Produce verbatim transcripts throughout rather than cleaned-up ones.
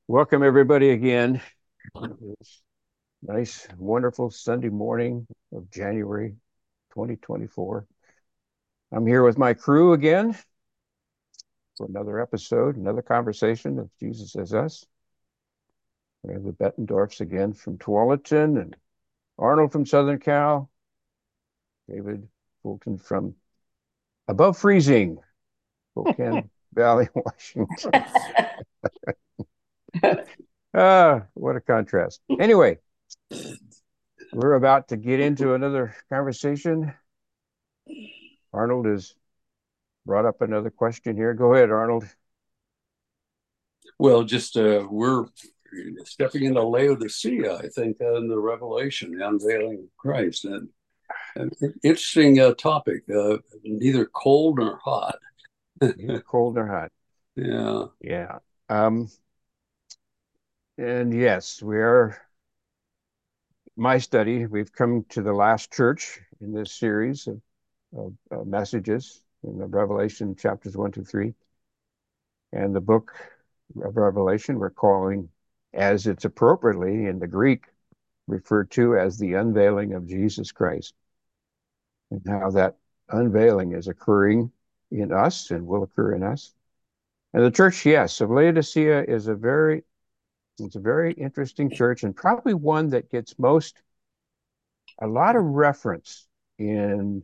Welcome everybody again. This nice, wonderful Sunday morning of January twenty twenty-four. I'm here with my crew again for another episode, another conversation of Jesus as Us. We have the Bettendorfs again from Tualatin and Arnold from Southern Cal, David Fulton from above freezing, Spokane Valley, Washington. Ah, what a contrast. Anyway, we're about to get into another conversation. Arnold has brought up another question here. Go ahead, Arnold. Well, just uh, we're stepping into Laodicea, I think, uh, in the Revelation, the unveiling of Christ. And, and interesting uh, topic, uh, neither cold nor hot. Neither cold nor hot. Yeah. Yeah. Um, and yes, we are my study. We've come to the last church in this series of, of uh, messages in the Revelation chapters one to three. And the book of Revelation we're calling, as it's appropriately in the Greek, referred to as the unveiling of Jesus Christ, and how that unveiling is occurring in us and will occur in us. And the church, yes, of Laodicea is a very, it's a very interesting church, and probably one that gets most, a lot of reference in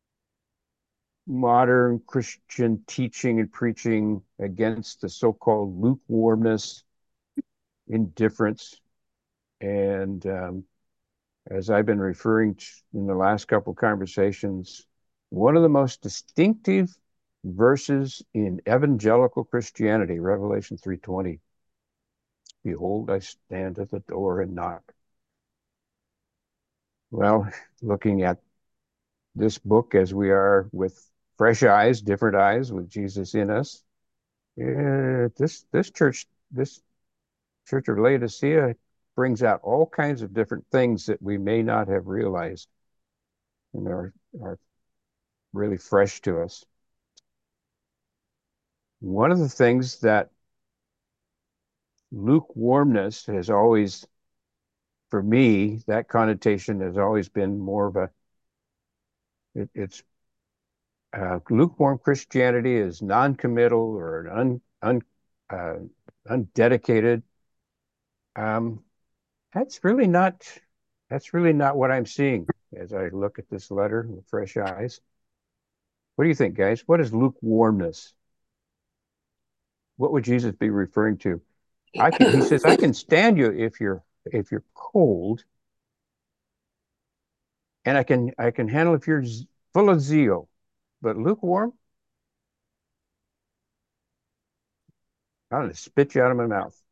modern Christian teaching and preaching against the so-called lukewarmness, indifference, and um, as I've been referring to in the last couple of conversations, one of the most distinctive verses in evangelical Christianity, Revelation three twenty. Behold, I stand at the door and knock. Well, looking at this book as we are with fresh eyes, different eyes, with Jesus in us, yeah, this this church, this Church of Laodicea brings out all kinds of different things that we may not have realized and are, are really fresh to us. One of the things that lukewarmness has always, for me, that connotation has always been more of a, it, it's uh, lukewarm Christianity is non-committal or an un, un, uh, undedicated. Um, that's really not, that's really not what I'm seeing as I look at this letter with fresh eyes. What do you think, guys? What is lukewarmness? What would Jesus be referring to? I can, he says, I can stand you if you're if you're cold, and I can I can handle if you're full of zeal, but lukewarm, I'm gonna spit you out of my mouth.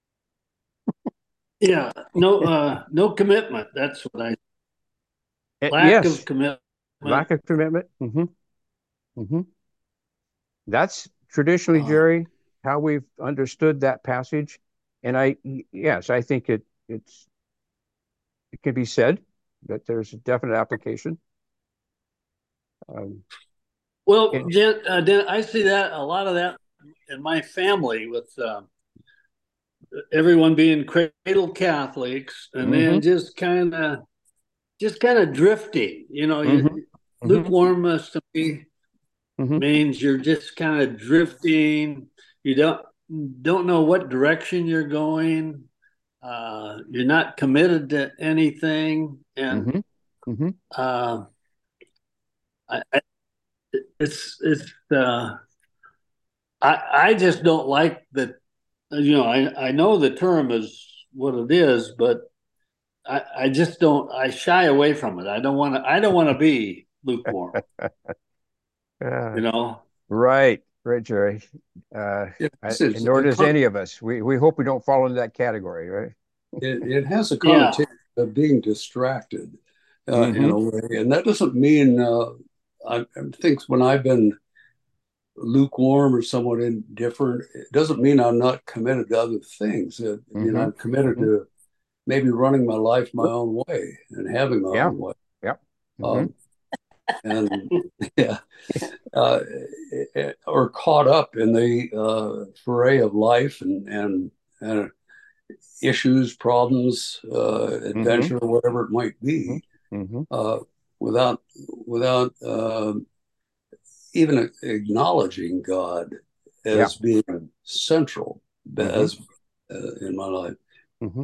Yeah, no, uh, no commitment. That's what I Eh, lack yes, of commitment. lack of commitment. hmm hmm That's traditionally, Uh, Jerry, how we've understood that passage. And I, yes, I think it it's it can be said that there's a definite application. Um, well, it, Jen, uh, Dan, I see that a lot of that in my family with uh, everyone being cradle Catholics, and hmm then just kind of just kind of drifting. You know, you, hmm hmm lukewarmness to me hmm means you're just kind of drifting. You don't don't know what direction you're going. Uh, you're not committed to anything, and hmm hmm uh, I, I, it's it's uh, I I just don't like that. You know, I I know the term is what it is, but I I just don't. I shy away from it. I don't want to. I don't want to be lukewarm. Uh, You know. right, right, Jerry. Uh, I, Yes, it's, and nor it, does any of us. We we hope we don't fall into that category, right? it has a Yeah. connotation of being distracted uh, in hmm a way. And that doesn't mean, uh, I, I think when I've been lukewarm or somewhat indifferent, it doesn't mean I'm not committed to other things. It, I mean, hmm I'm committed hmm to maybe running my life my own way and having my Yeah. own way. Yeah. hmm Um, and yeah, uh, or caught up in the uh, foray of life and and and issues, problems, uh, Mm-hmm. adventure, whatever it might be, Mm-hmm. uh, without without uh, even acknowledging God Yeah. as being central Mm-hmm. as uh, in my life. Mm-hmm.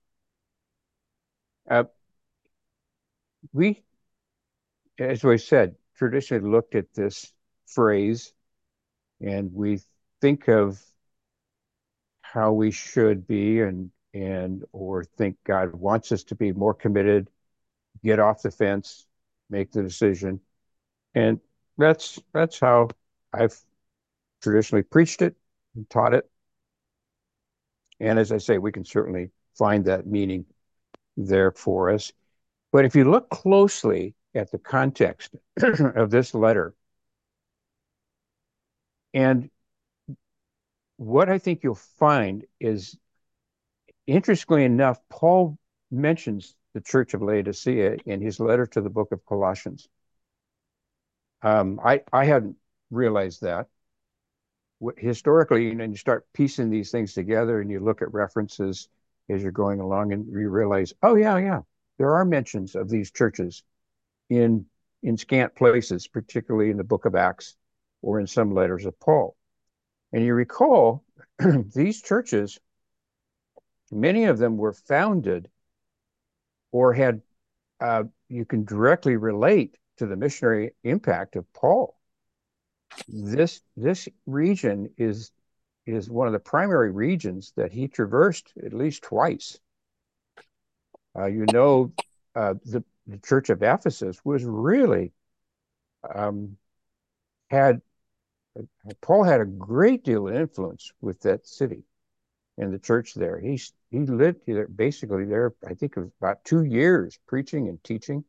Uh, we, as we said, traditionally looked at this phrase and we think of how we should be and and or think God wants us to be more committed, get off the fence, make the decision. And that's that's how I've traditionally preached it and taught it. And as I say, we can certainly find that meaning there for us. But if you look closely at the context of this letter, and what I think you'll find is, interestingly enough, Paul mentions the church of Laodicea in his letter to the book of Colossians. Um, I, I hadn't realized that. Historically, you know, you start piecing these things together and you look at references as you're going along and you realize, oh, yeah, yeah, there are mentions of these churches in in scant places, particularly in the book of Acts or in some letters of Paul. And you recall these churches, many of them were founded or had, uh, you can directly relate to the missionary impact of Paul. This this region is is one of the primary regions that he traversed at least twice. Uh, you know, uh, the, the church of Ephesus was really um, had Paul had a great deal of influence with that city and the church there. He he lived there basically there. I think it was about two years preaching and teaching,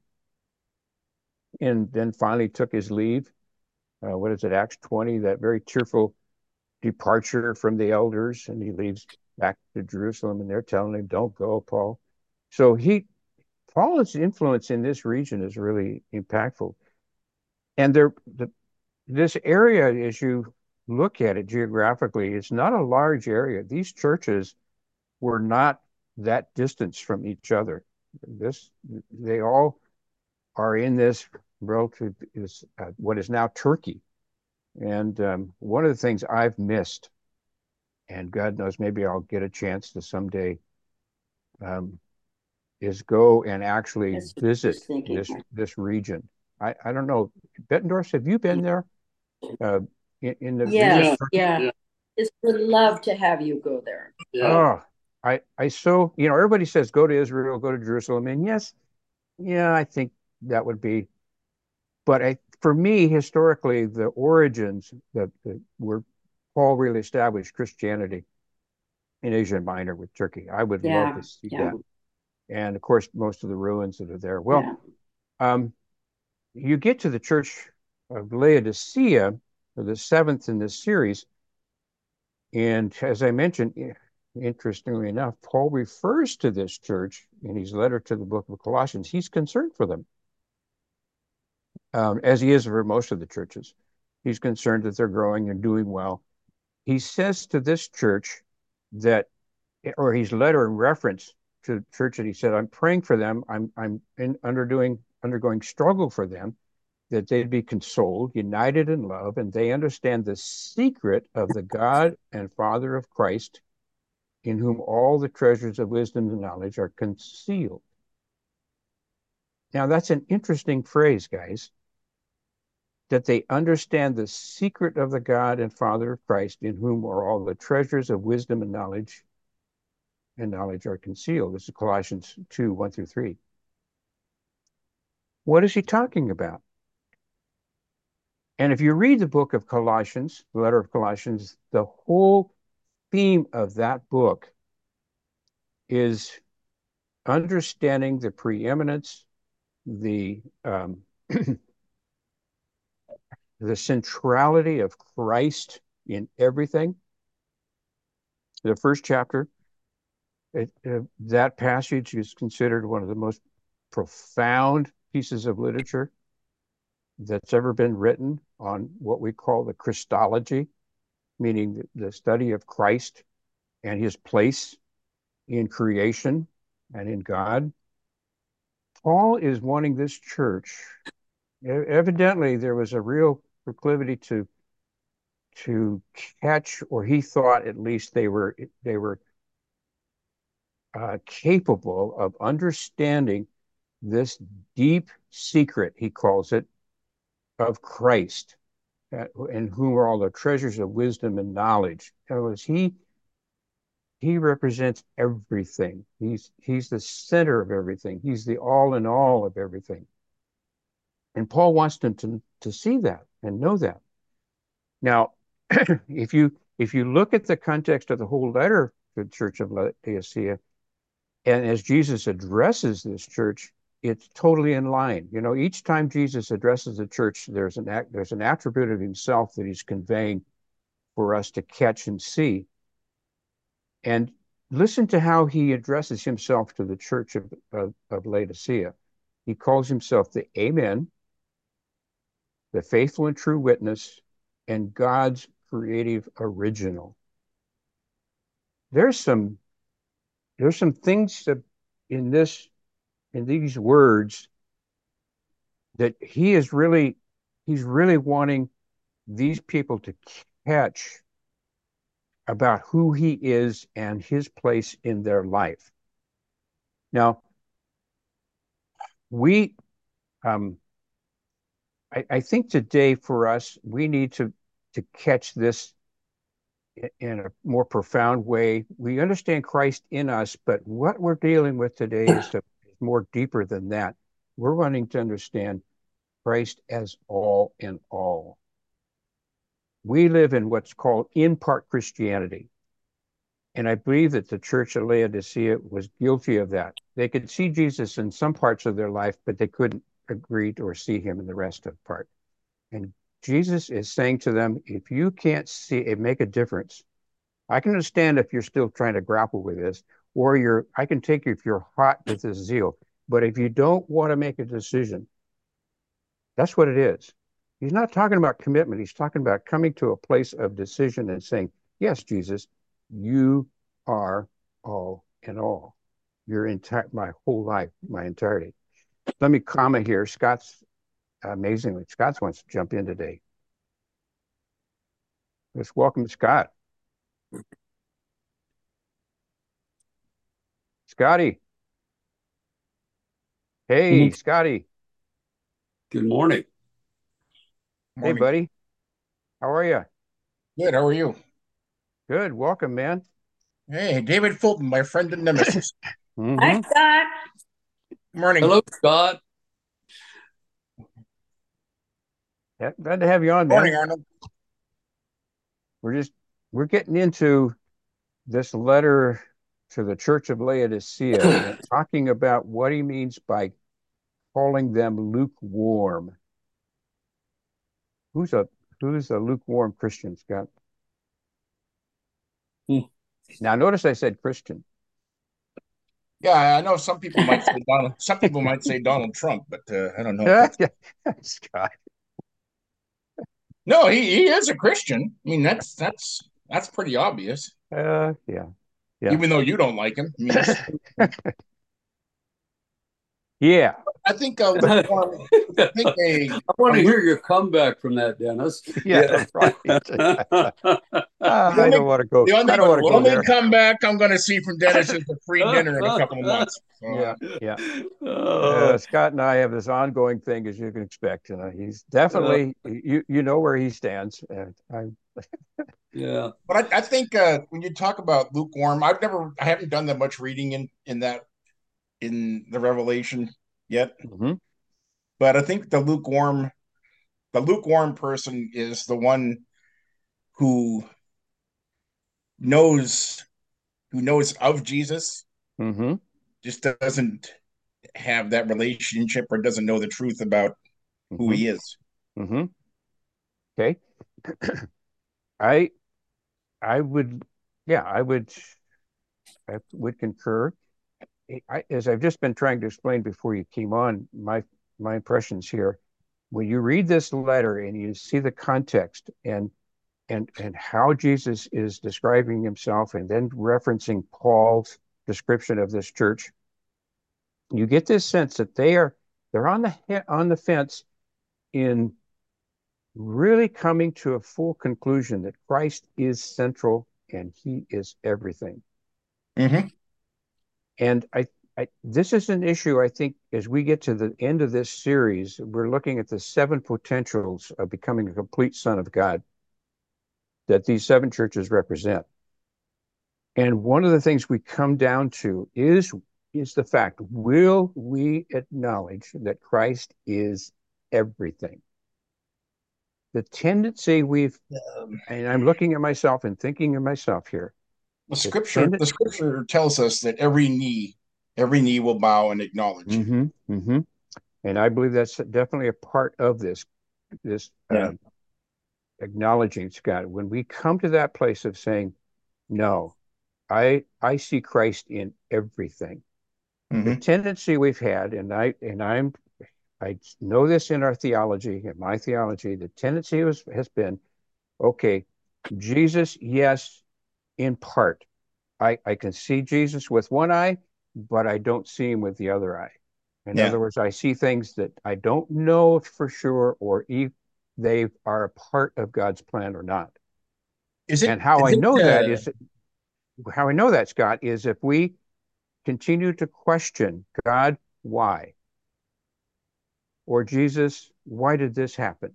and then finally took his leave. Uh, what is it, Acts twenty? That very tearful departure from the elders, and he leaves back to Jerusalem, and they're telling him, "Don't go, Paul." So he Paul's influence in this region is really impactful, and there the this area, as you look at it geographically, it's not a large area. These churches were not that distance from each other. This they all are in this relative is uh, what is now Turkey, and um, one of the things I've missed, and God knows maybe I'll get a chance to someday, um, is go and actually That's what I was visit thinking. this this region. I, I don't know, Bettendorf, have you been there? Uh, in, in the in this Yes, part? yeah. Yeah. Just would love to have you go there. Yeah. Oh, I I so you know everybody says go to Israel, go to Jerusalem, and yes, yeah, I think that would be. But I, for me, historically, the origins that, that were Paul really established Christianity in Asia Minor with Turkey. I would love to Yeah, see yeah, that. And of course, most of the ruins that are there. Well, yeah. um, you get to the Church of Laodicea, the seventh in this series, and as I mentioned, interestingly enough, Paul refers to this church in his letter to the book of Colossians. He's concerned for them, um, as he is for most of the churches. He's concerned that they're growing and doing well. He says to this church that, or his letter in reference to the church that he said, I'm praying for them. I'm I'm in, underdoing undergoing struggle for them, that they'd be consoled, united in love, and they understand the secret of the God and Father of Christ, in whom all the treasures of wisdom and knowledge are concealed. Now, that's an interesting phrase, guys, that they understand the secret of the God and Father of Christ, in whom are all the treasures of wisdom and knowledge and knowledge are concealed. This is Colossians two, one through three. What is he talking about? And if you read the book of Colossians, the letter of Colossians, the whole theme of that book is understanding the preeminence, the um, the centrality of Christ in everything. The first chapter, it, uh, that passage is considered one of the most profound pieces of literature that's ever been written on what we call the Christology, meaning the, the study of Christ and his place in creation and in God. Paul is wanting this church. Evidently, there was a real proclivity to to catch, or he thought at least they were they were uh, capable of understanding this deep secret, he calls it, of Christ, uh, in whom are all the treasures of wisdom and knowledge. In other words, he he represents everything. He's he's the center of everything. He's the all in all of everything. And Paul wants them to, to see that and know that. Now, if you if you look at the context of the whole letter to the church of Laodicea, and as Jesus addresses this church, it's totally in line. You know, each time Jesus addresses the church, there's an act, there's an attribute of himself that he's conveying for us to catch and see. And listen to how he addresses himself to the church of, of, of Laodicea. He calls himself the Amen, the faithful and true witness, and God's creative original. There's some there's some things that in this in these words that he is really he's really wanting these people to catch about who he is and his place in their life. Now, we um I, I think today for us, we need to to catch this in a more profound way. We understand Christ in us, but what we're dealing with today is, to, is more deeper than that. We're wanting to understand Christ as all in all. We live in what's called in part Christianity. And I believe that the church of Laodicea was guilty of that. They could see Jesus in some parts of their life, but they couldn't agree or see him in the rest of the part. And Jesus is saying to them, if you can't see it, make a difference. I can understand if you're still trying to grapple with this, or you're, I can take you if you're hot with this zeal. But if you don't want to make a decision, that's what it is. He's not talking about commitment. He's talking about coming to a place of decision and saying, yes, Jesus, you are all in all. You're entire, my whole life, my entirety. Let me comment here. Scott's amazingly, Scott wants to jump in today. Let's welcome Scott. Scotty. Hey, Scotty. Good morning. Hey, Morning. buddy. How are you? Good. How are you? Good. Welcome, man. Hey, David Fulton, my friend and nemesis. Mhm. Hi, Scott. Morning. Hello, Scott. Yeah, glad to have you on, man. Morning, Arnold. We're just we're getting into this letter to the Church of Laodicea and talking about what he means by calling them lukewarm. Who's a who's a lukewarm Christian, Scott? Hmm. Now, notice I said Christian. Yeah, I know some people might say Donald. Some people might say Donald Trump, but uh, I don't know. If that's... Scott. No, he, he is a Christian. I mean, that's that's that's pretty obvious. Uh, yeah, yeah. Even though you don't like him. I mean, that's... Yeah. I think uh, lukewarm. I think a. I want to hear your comeback from that, Dennis. Yeah, right. uh, I don't want to go. The only, I don't want to the go only there. comeback I'm going to see from Dennis is a free dinner in a couple of months. So, Yeah, yeah. Oh. Uh, Scott and I have this ongoing thing, as you can expect. And uh, he's definitely uh, you. You know where he stands. And I. Yeah. But I, I think uh, when you talk about lukewarm, I've never, I haven't done that much reading in in that in the Revelation yet. Mm-hmm. But I think the lukewarm, the lukewarm person is the one who knows who knows of Jesus, Mm-hmm. just doesn't have that relationship or doesn't know the truth about who Mm-hmm. he is. Mm-hmm. Okay. I I would yeah, I would I would concur. I, as I've just been trying to explain before you came on, my my impressions here, when you read this letter and you see the context and and and how Jesus is describing himself and then referencing Paul's description of this church, you get this sense that they are they're on the on the fence in really coming to a full conclusion that Christ is central and he is everything. Mm-hmm. And I, I this is an issue, I think, as we get to the end of this series, we're looking at the seven potentials of becoming a complete son of God that these seven churches represent. And one of the things we come down to is, is the fact, will we acknowledge that Christ is everything? The tendency we've, Um, and I'm looking at myself and thinking of myself here. the The scripture, tend- the scripture tells us that every knee, every knee will bow and acknowledge. mm-hmm, mm-hmm. And I believe that's definitely a part of this, this Yeah. uh, acknowledging God. When we come to that place of saying, no, I I see Christ in everything. Mm-hmm. The tendency we've had, and I and I'm I know this in our theology, in my theology, the tendency was, has been, okay, Jesus, yes, in part. I, I can see Jesus with one eye, but I don't see him with the other eye. In Yeah. other words, I see things that I don't know for sure, or if they are a part of God's plan or not. Is it? And how Is I it, know that uh, is how I know that, Scott, is if we continue to question God, why? Or Jesus, why did this happen?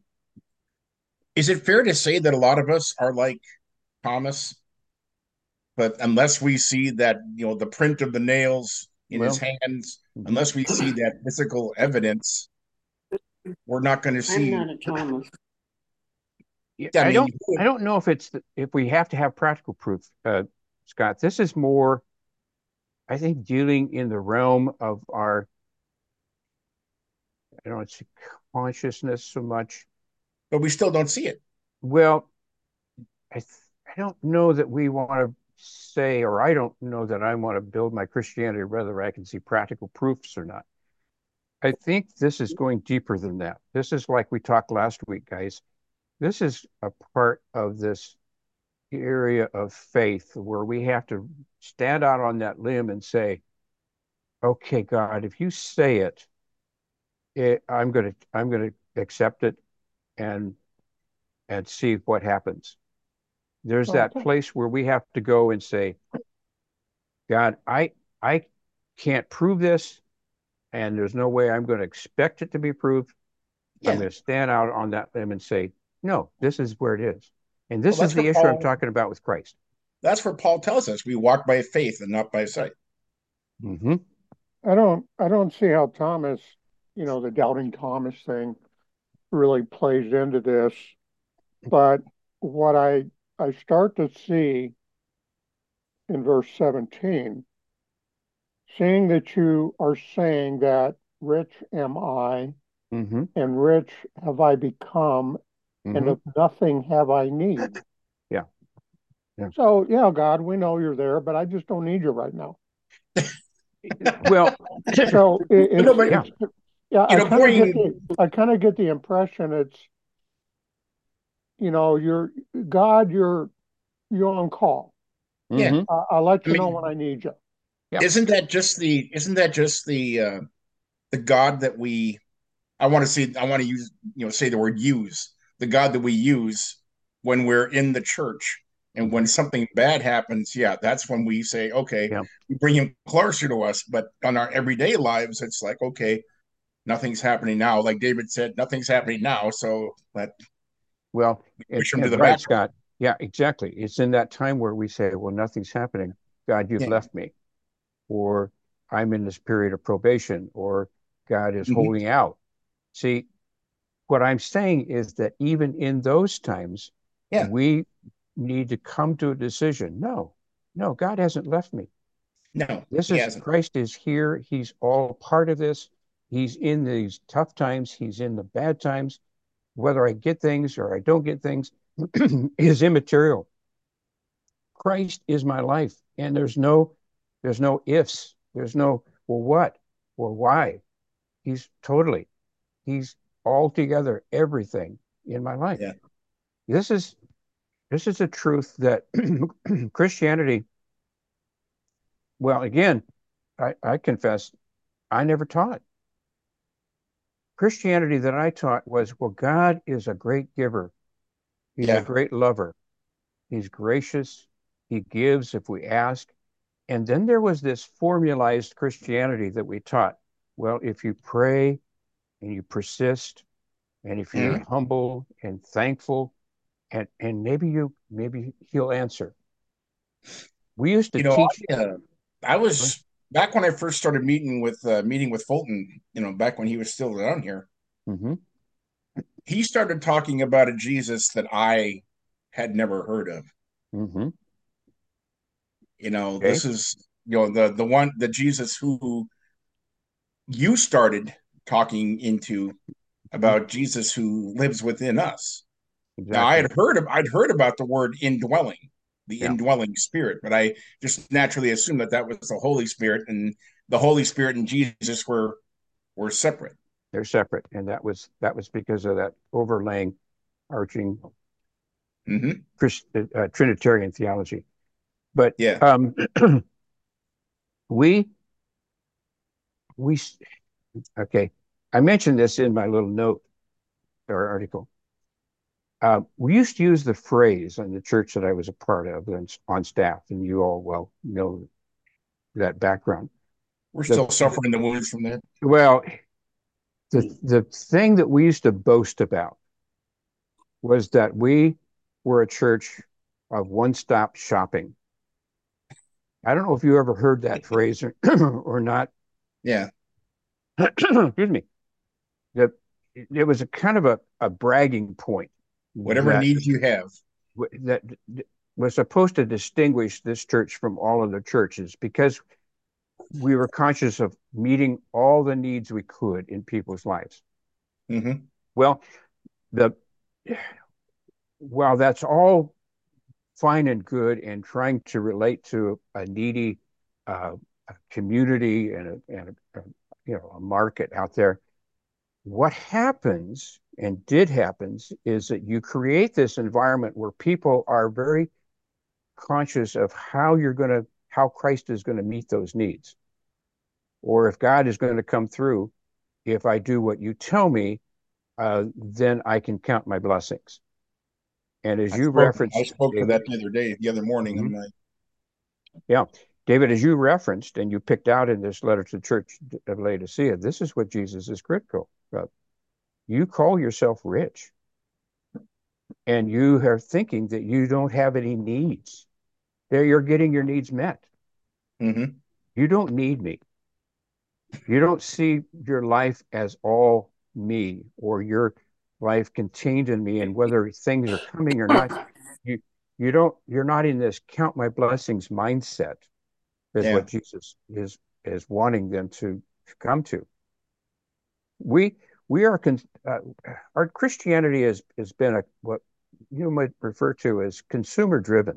is it fair to say that a lot of us are like Thomas, but unless we see that, you know, the print of the nails in his Well, hands, mhm. unless we see that physical evidence, we're not going to I'm see. not a Thomas. Yeah, I I mean, don't I don't know if it's the, if we have to have practical proof, uh, Scott. This is more, I think, dealing in the realm of our, I don't see consciousness so much. but we still don't see it. Well, I th I don't know that we want to say, or I don't know that I want to build my Christianity whether I can see practical proofs or not. I think this is going deeper than that. This is like we talked last week, guys. This is a part of this area of faith where we have to stand out on that limb and say, okay, God, if you say it, it I'm going to I'm going to accept it and and see what happens. There's that Okay. place where we have to go and say, God, I I can't prove this, and there's no way I'm going to expect it to be proved. I'm Yeah. going to stand out on that limb and say, no, this is where it is. And Well, this that's is the where issue I'm Paul. talking about with Christ. That's where Paul tells us we walk by faith and not by sight. Mm-hmm. I don't I don't see how Thomas, you know, the doubting Thomas thing really plays into this. But what I I start to see in verse seventeen, seeing that you are saying that rich am I Mm-hmm. and rich have I become, and Mm-hmm. of nothing have I need. Yeah. Yeah. So yeah, God, we know you're there, but I just don't need you right now. Well, So it, it's, No, but yeah. it's yeah, you I know, kind of get going. the I kind of get the impression it's, you know, you're God, you're you're on call. Yeah, Mm-hmm. I, I'll let I you know when mean, I need you. Yeah. isn't that just the isn't that just the uh, the God that we? I want to say I want to use you know say the word use the God that we use when we're in the church. And when Mm-hmm. something bad happens, yeah, that's when we say, okay, Yeah. we bring him closer to us. But on our everyday lives, it's like, okay, nothing's happening now. Like David said, nothing's happening now. So let Well, and, push him to and the right, background. Scott. Yeah, exactly. It's in that time where we say, well, nothing's happening. God, you've Yeah. left me. Or I'm in this period of probation, or God is Mhm. holding out. See, what I'm saying is that even in those times, Yeah. we need to come to a decision. No, no, God hasn't left me. No, This he is hasn't. Christ is here. He's all part of this. He's in these tough times. He's in the bad times. Whether I get things or I don't get things is immaterial. Christ is my life, and there's no, there's no ifs. There's no well, what or why. He's totally. He's altogether everything in my life. Yeah. This is this is a truth that Christianity Well, again, I, I confess I never taught. Christianity that I taught was, well, God is a great giver. He's a Yeah. great lover. He's gracious. He gives if we ask. And then there was this formalized Christianity that we taught. Well, if you pray and you persist, and if you're Mhm. humble and thankful, and and maybe you maybe he'll answer. We used to You know, teach. I, uh, I was back when I first started meeting with uh, meeting with Fulton. You know, back when he was still down here, Mhm. he started talking about a Jesus that I had never heard of. Mhm. You know, Okay. this is you know the the one the Jesus who you started talking into Mhm. about Jesus who lives within us. Now I Exactly. had heard of I'd heard about the word indwelling, the Yeah, indwelling spirit, but I just naturally assumed that that was the Holy Spirit, and the Holy Spirit and Jesus were were separate. they're separate, and that was that was because of that overlaying, arching Hmm. Christ, uh, Trinitarian theology. But Yeah, um, we we okay. I mentioned this in my little note or article. Uh, we used to use the phrase in the church that I was a part of and on staff, and you all well know that background. we're The, still suffering the wounds from that. well, the the thing that we used to boast about was that we were a church of one-stop shopping. I don't know if you ever heard that phrase or, or not. Yeah, Excuse me. That it was a kind of a, a bragging point whatever that needs you have. that was supposed to distinguish this church from all other churches because we were conscious of meeting all the needs we could in people's lives. Hmm. Well, the while that's all fine and good and trying to relate to a needy uh, a community and, a, and a, a, you know a market out there, what happens and did happens is that you create this environment where people are very conscious of how you're going to how Christ is going to meet those needs, or if God is going to come through. If I do what you tell me, uh, then I can count my blessings. And as I you spoke I referenced, spoke to David, that the other day, the other morning. mm-hmm. I'm like, Yeah, David, as you referenced and you picked out in this letter to the church of Laodicea, this is what Jesus is critical of. You call yourself rich, and you are thinking that you don't have any needs. There, you're getting your needs met. hmm, You don't need me. You don't see your life as all me or your life contained in me, and whether things are coming or not. You you don't. You're not in this count my blessings mindset. Is yeah. what Jesus is is wanting them to, to come to. We we are uh, our Christianity has has been a what you might refer to as consumer driven.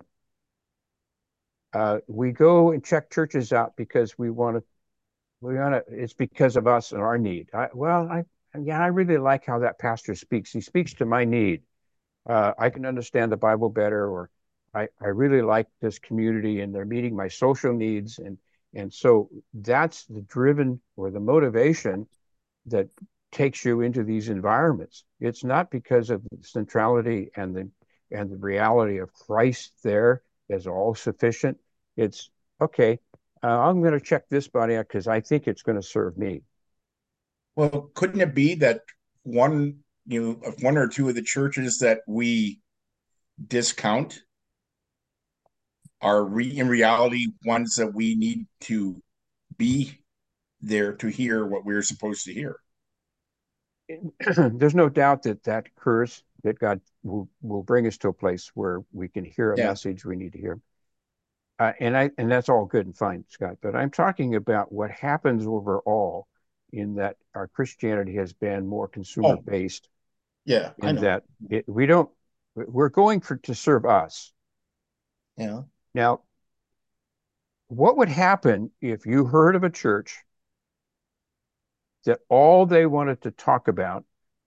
Uh, we go and check churches out because we want to. We want to. It's because of us and our need. I, well, I yeah, I really like how that pastor speaks. He speaks to my need. Uh, I can understand the Bible better, or I I really like this community and they're meeting my social needs, and and so that's the driven or the motivation that takes you into these environments. It's not because of the centrality and the and the reality of Christ there as all sufficient. It's okay. Uh, I'm going to check this body out because I think it's going to serve me. Well, couldn't it be that one, you know, of one or two of the churches that we discount are re in reality ones that we need to be there to hear what we're supposed to hear? There's no doubt that that occurs. That God will will bring us to a place where we can hear a Yeah. message we need to hear. Uh, and I and that's all good and fine, Scott. But I'm talking about what happens overall in that our Christianity has been more consumer Oh, based yeah, I in know. that it, we don't we're going for to serve us. Yeah. Now, what would happen if you heard of a church that all they wanted to talk about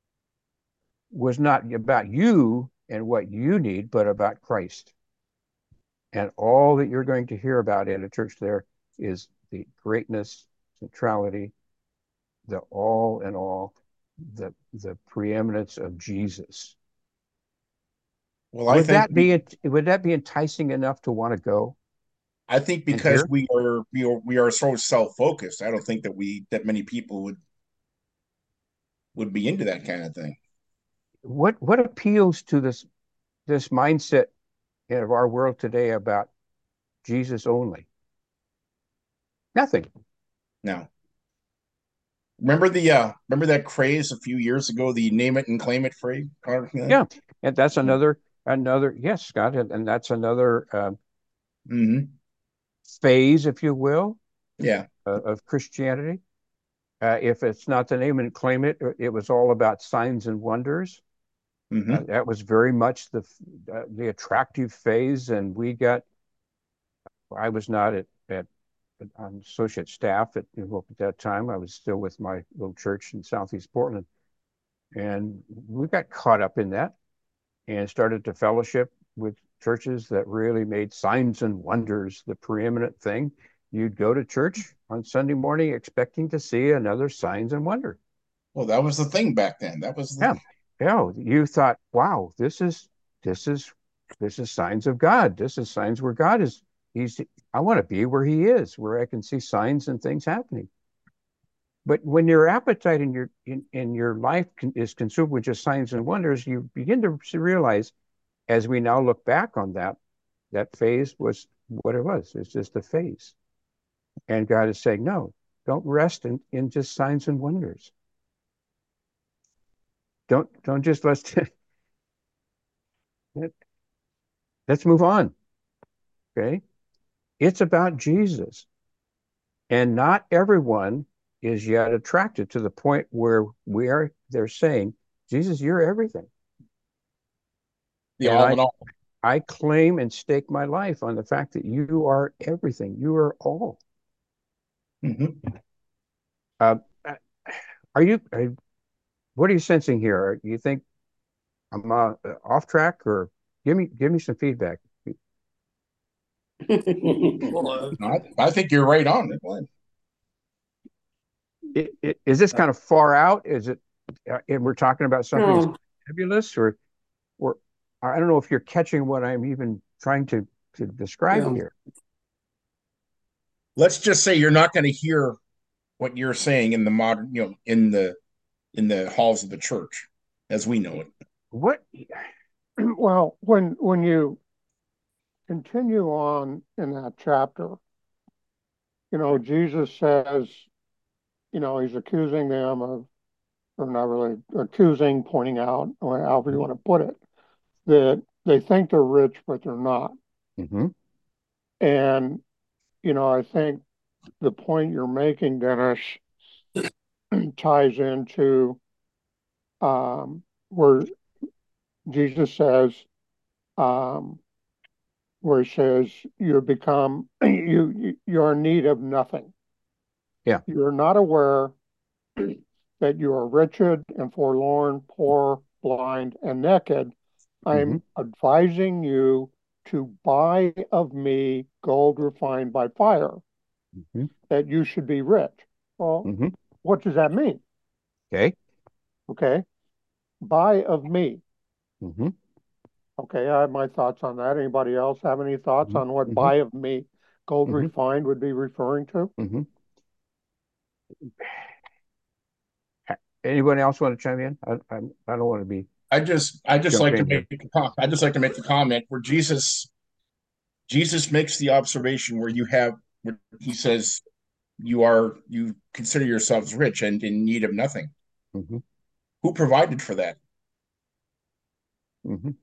was not about you and what you need, but about Christ? And all that you're going to hear about in a church there is the greatness, centrality, the all in all, the the preeminence of Jesus. Well, I Would think that be would that be enticing enough to want to go I think and because hear? we are we are we are so self-focused, I don't think that we that many people would would be into that kind of thing. What what appeals to this this mindset of our world today about Jesus only? Nothing. Now, remember the uh remember that craze a few years ago, the name it and claim it free? Yeah, and that's another another yes, Scott, and, and that's another uh, Mm-hmm. phase, if you will, Yeah. uh, of Christianity. Uh, if it's not the name and claim it, it was all about signs and wonders. Uh, Mm-hmm. that was very much the uh, the attractive phase, and we got. I was not at, at on associate staff at New Hope at that time. I was still with my little church in Southeast Portland, and we got caught up in that and started to fellowship with churches that really made signs and wonders the preeminent thing. You'd go to church on Sunday morning expecting to see another signs and wonder. Well, that was the thing back then. That was Yeah. the Yeah. You thought, wow, this is this is this is signs of God. This is signs where God is. He's I want to be where he is, where I can see signs and things happening. But when your appetite in your in, in your life con- is consumed with just signs and wonders, you begin to realize, as we now look back on that, that phase was what it was. It's just a phase. And God is saying, no, don't rest in, in just signs and wonders. Don't don't just let's let's move on. Okay. It's about Jesus. And not everyone is yet attracted to the point where we are they're saying, Jesus, you're everything. the And all I in all. I claim and stake my life on the fact that you are everything. You are all. Mm-hmm. Uh, are you? Are, what are you sensing here? Do you think I'm uh, off track, or give me give me some feedback? Well, uh, I, I think you're right on it. It, it, is this kind of far out? Is it? Uh, and we're talking about something that's No, fabulous, or or I don't know if you're catching what I'm even trying to to describe yeah. here. Let's just say you're not going to hear what you're saying in the modern, you know, in the in the halls of the church as we know it. What? Well, when when you continue on in that chapter, you know, Jesus says, you know, he's accusing them of, or not really accusing, pointing out, or however you want to put it, that they think they're rich, but they're not. Mm-hmm. And, you know, I think the point you're making, Dennis, ties into um, where Jesus says, um, where he says, you become, you, you're in need of nothing. Yeah. You're not aware that you are wretched and forlorn, poor, blind, and naked. Mm-hmm. I'm advising you to buy of me gold refined by fire, Mm-hmm. that you should be rich. Well, Mm-hmm. what does that mean? Okay. Okay. Buy of me. Mm-hmm. Okay. I have my thoughts on that. Anybody else have any thoughts on what Mm-hmm. buy of me, gold Mm-hmm. refined would be referring to? Mm-hmm. Anyone else want to chime in? I, I, I don't want to be I just I just jump like to in here. make I just like to make the comment where Jesus Jesus makes the observation where you have where he says you are you consider yourselves rich and in need of nothing. Mm-hmm. Who provided for that? Mm-hmm.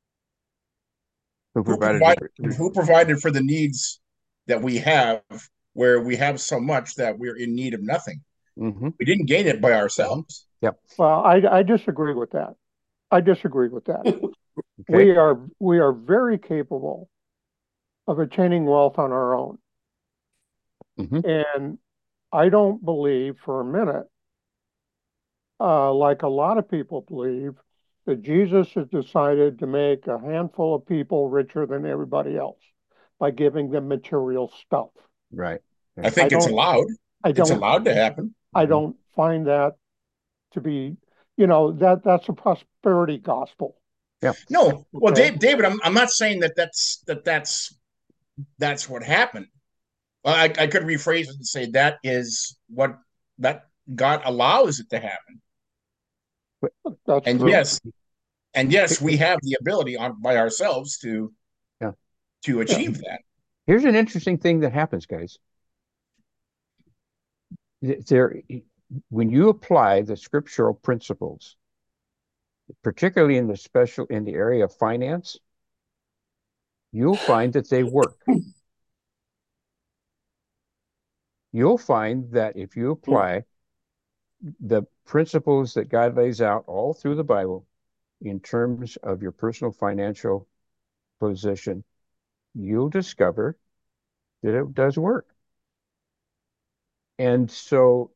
Who Who provided provided the who provided for the needs that we have where we have so much that we're in need of nothing? mm-hmm. We didn't gain it by ourselves. Yep. Well, I, I disagree with that. I disagree with that. Okay. We are we are very capable of attaining wealth on our own. Mm-hmm. And I don't believe for a minute, uh, like a lot of people believe, that Jesus has decided to make a handful of people richer than everybody else by giving them material stuff. Right. I I think it's don't, allowed. I It's don't, allowed to happen. I don't find that to be, you know, that that's a prosperity gospel. Yeah. No, well, Okay. Dave, David, I'm I'm not saying that that's that that's that's what happened. Well, I, I could rephrase it and say that is what that God allows it to happen. That's And true. yes, and yes, we have the ability on by ourselves to Yeah. to Yeah. achieve that. Here's an interesting thing that happens, guys. There, when you apply the scriptural principles, particularly in the special in the area of finance, you'll find that they work. You'll find that if you apply the principles that God lays out all through the Bible in terms of your personal financial position, you'll discover that it does work. And so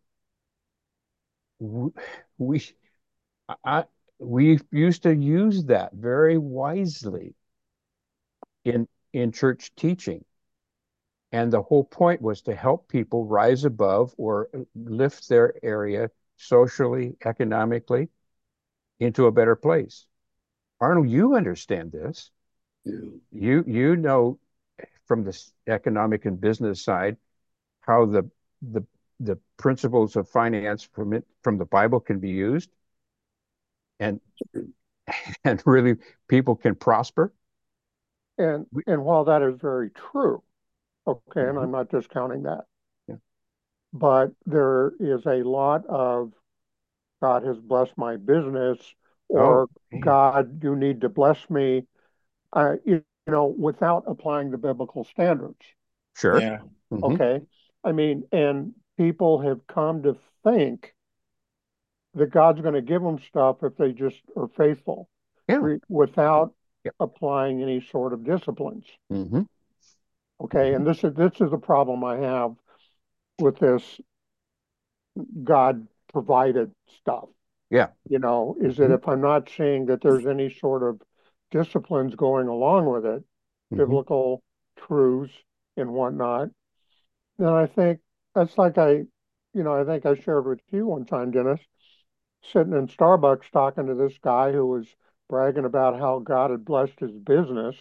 we, I, we used to use that very wisely in in church teaching. And the whole point was to help people rise above or lift their area socially, economically into a better place. Arnold, you understand this. Yeah. You you know from the economic and business side how the the the principles of finance from it from the Bible can be used, and and really people can prosper. And We, and while that is very true, okay, and Mhm. I'm not discounting that, Yeah. but there is a lot of God has blessed my business, Oh, or man. God, you need to bless me, uh, you, you know, without applying the biblical standards. Sure. Yeah. Hmm. Okay. I mean, and people have come to think that God's going to give them stuff if they just are faithful Yeah. re- without Yeah. applying any sort of disciplines. Hmm. Okay. And this is this is a problem I have with this God provided stuff. Yeah. You know, is that Hmm. if I'm not seeing that there's any sort of disciplines going along with it, Hmm. biblical truths and whatnot, then I think that's like I, you know, I think I shared with you one time, Dennis, sitting in Starbucks talking to this guy who was bragging about how God had blessed his business,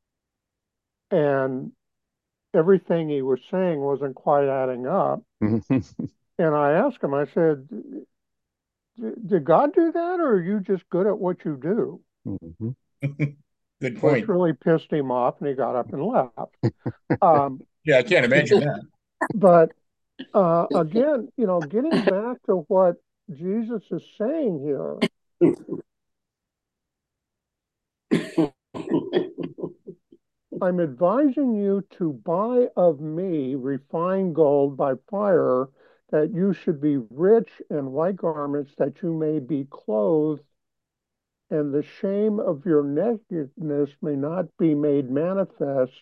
and everything he was saying wasn't quite adding up. And I asked him, I said, did God do that, or are you just good at what you do? Hmm. Good Which point. really pissed him off, and he got up and left. Um, Yeah, I can't imagine that. but uh, again, you know, getting back to what Jesus is saying here, I'm advising you to buy of me refined gold by fire, that you should be rich in white garments, that you may be clothed, and the shame of your nakedness may not be made manifest.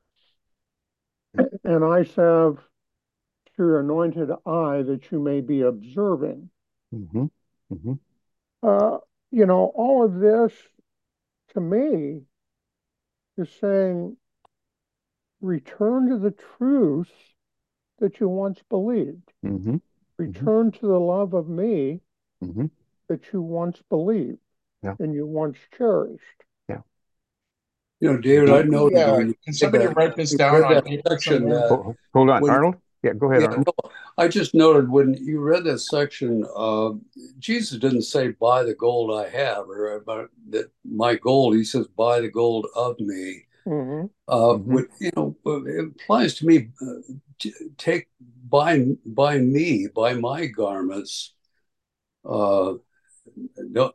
And I salve to your anointed eye, that you may be observing. Hmm. Hmm. Uh, you know, all of this to me is saying, return to the truth that you once believed. Hmm. Hmm. Return to the love of me Hmm. that you once believed Yeah. and you once cherished. Yeah. You know, David, I Can, we, noted uh, when you can read somebody that, write this you down read on that paper section somewhere? that Hold, hold on, when Arnold. Yeah, go ahead, yeah, Arnold. no, I just noted when you read that section, uh, Jesus didn't say buy the gold I have or about that my gold. He says buy the gold of me. Mm-hmm. Uh, Hmm. what you know it applies to me. Uh, t- take buy buy me buy my garments. Uh, no,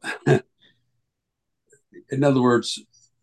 in other words,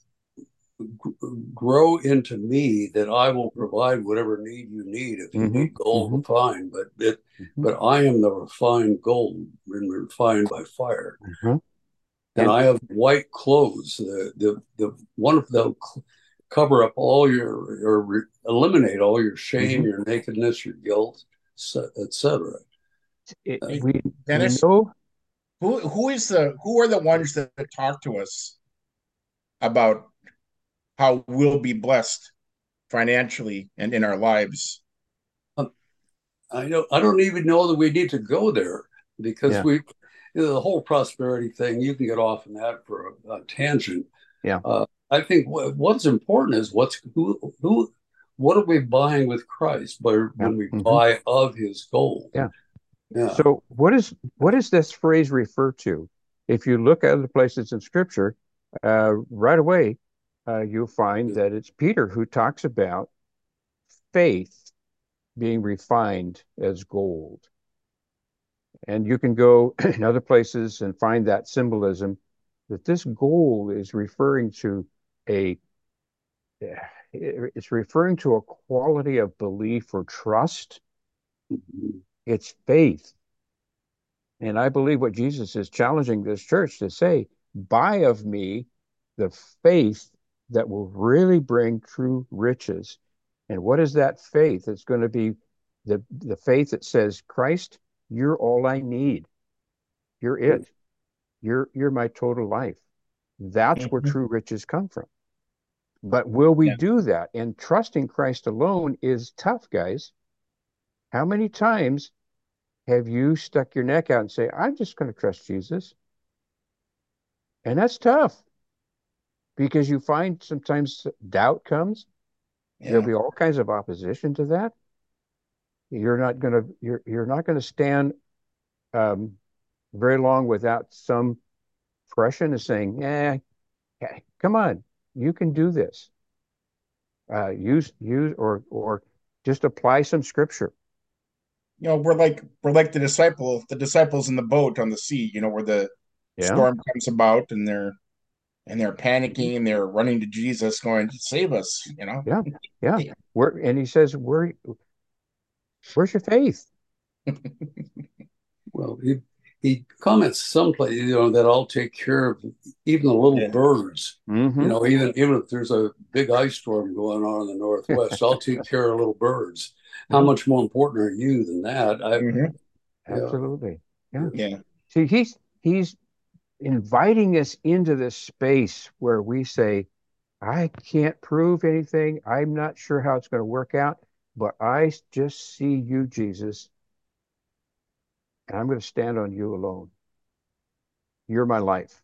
grow into me that I will provide whatever need you need. If you Hmm. need gold, Hmm. refine, but it, Hmm. but I am the refined gold, and refined by fire. Hmm. And And I have white clothes. The the the one of them cover up all your or re, eliminate all your shame, hmm your nakedness, your guilt, et cetera. it, Uh, Hey, we we Dennis, know. who who is the who are the ones that talk to us about how we'll be blessed financially and in our lives? I don't I don't even know that we need to go there because Yeah. we, you know, the whole prosperity thing, you can get off in that for a, a tangent. Yeah. Uh, I think what, what's important is what's who who what are we buying with Christ by Yeah. when we Mhm. buy of his gold? Yeah. Yeah. So what is what does this phrase refer to? If you look at other places in Scripture, uh, right away, uh, you'll find that it's Peter who talks about faith being refined as gold. And you can go in other places and find that symbolism that this gold is referring to a it's referring to a quality of belief or trust. Mhm. It's faith. And I believe what Jesus is challenging this church to say, buy of me the faith that will really bring true riches. And what is that faith? It's going to be the, the faith that says, Christ, you're all I need. You're it. You're you're my total life. That's where Mhm. true riches come from. But will we Yeah. do that? And trusting Christ alone is tough, guys. How many times have you stuck your neck out and say, I'm just going to trust Jesus? And that's tough because you find sometimes doubt comes. There'll Yeah. be all kinds of opposition to that. You're not going to you're you're not going to stand um, very long without some pressure of saying, "Yeah, come on, you can do this." Uh, use use or or just apply some scripture. You know, we're like we're like the disciple, the disciples in the boat on the sea, you know, where the Yeah, storm comes about and they're and they're panicking and they're running to Jesus, going, "Save us!" You know. yeah, yeah. Where and he says, "Where where's your faith?" Well, he he comments someplace, you know, that I'll take care of even the little Yeah. birds. You Mm-hmm. know, even even if there's a big ice storm going on in the Northwest, I'll take care of little birds. How Yeah, much more important are you than that? I, Hmm. yeah, absolutely. Yeah. Yeah. See, he's he's inviting us into this space where we say, I can't prove anything. I'm not sure how it's going to work out, but I just see you, Jesus, and I'm going to stand on you alone. You're my life.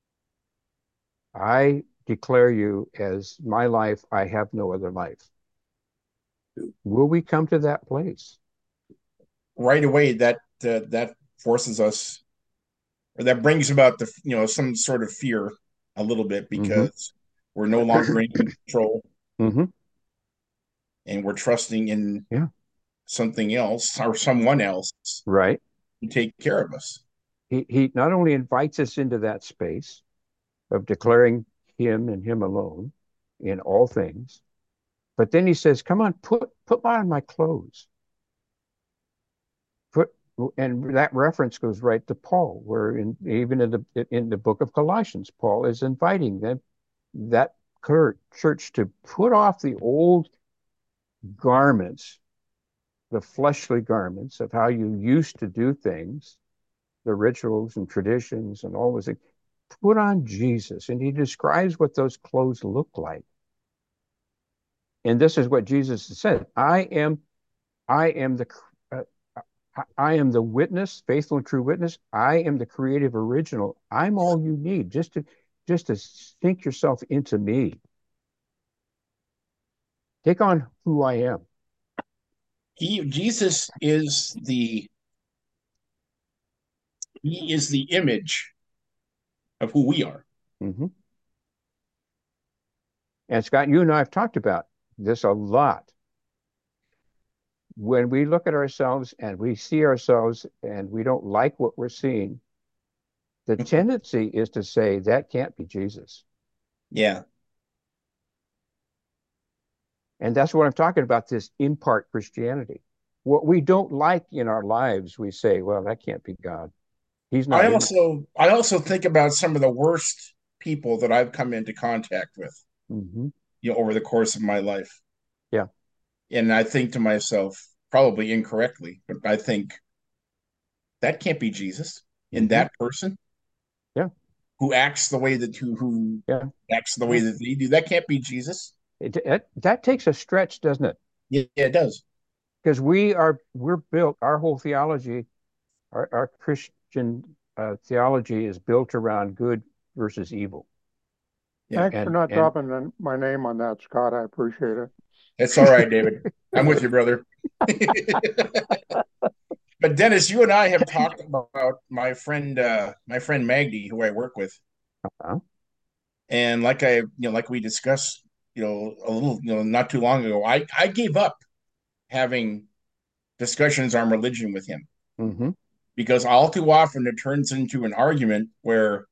I declare you as my life. I have no other life. Will we come to that place? Right away, that uh, that forces us, or that brings about the you know some sort of fear a little bit Mm-hmm. because we're no longer in control Mm-hmm. and we're trusting in Yeah. something else or someone else Right. to take care of us. He he not only invites us into that space of declaring him and him alone in all things, but then he says, "Come on, put put on my clothes." Put and that reference goes right to Paul, where in even in the in the book of Colossians, Paul is inviting them that church to put off the old garments, the fleshly garments of how you used to do things, the rituals and traditions and all those things. Put on Jesus, and he describes what those clothes look like. And this is what Jesus said: "I am, I am the, uh, I am the witness, faithful and true witness. I am the creative original. I'm all you need just to, just to sink yourself into me. Take on who I am." He Jesus is the he is the image of who we are. Mm-hmm. And Scott, you and I have talked about this a lot. When we look at ourselves and we see ourselves and we don't like what we're seeing, the tendency is to say that can't be Jesus. Yeah. And that's what I'm talking about, this in part Christianity. What we don't like in our lives, we say, well, that can't be God. He's I not in it. also I also think about some of the worst people that I've come into contact with, Mm-hmm. you know, over the course of my life. Yeah. And I think to myself, probably incorrectly, but I think that can't be Jesus in Mm-hmm. that person Yeah. who acts the way that who, who Yeah. acts the way Yeah. that they do. That can't be Jesus. It, it, that takes a stretch, doesn't it? Yeah, yeah, it does. because we are we're built. Our whole theology, our, our Christian uh, theology is built around good versus evil. Yeah. Thanks for And not and dropping my name on that, Scott. I appreciate it. It's all right, David. I'm with you, brother. But Dennis, you and I have talked about my friend, uh, my friend Magdy, who I work with, uh, and like I, you know, like we discussed, you know, a little, you know, not too long ago, I I gave up having discussions on religion with him mm-hmm, because all too often it turns into an argument where